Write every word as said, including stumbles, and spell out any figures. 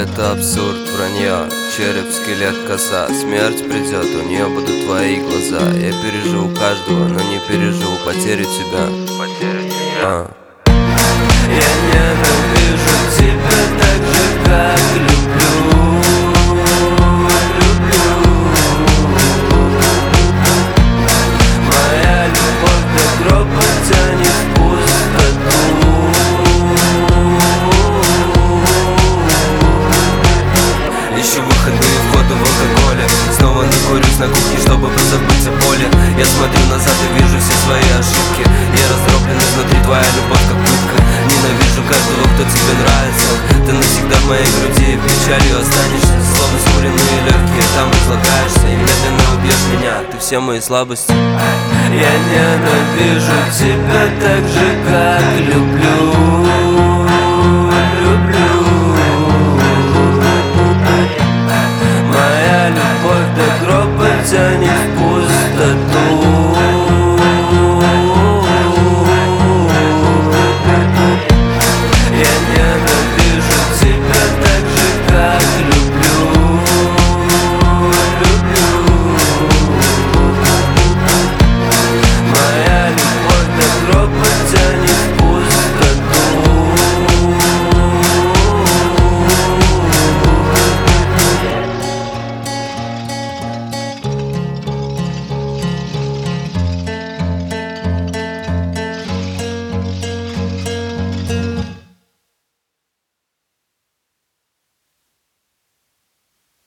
это абсурд, вранье. Череп, скелет, коса. Смерть придет, у нее будут твои глаза. Я переживу каждого, но не переживу потерю тебя. Потерю тебя. А. Я ненавижу тебя так же, как люблю. Моя любовь до гроба тянет в пустоту. Ищу выходные входы в алкоголе. Снова накурюсь на кухне, чтобы позабыть о боли. Я смотрю назад и вижу все свои ошибки. Я раздроблен изнутри, твоя любовь как пытка. Ненавижу каждого, кто тебе нравится. Ты навсегда в моей груди, печалью останешься. Словно скуренные легкие, там разлагаешься и медленно убьешь меня, ты все мои слабости. Я ненавижу тебя так же, как люблю.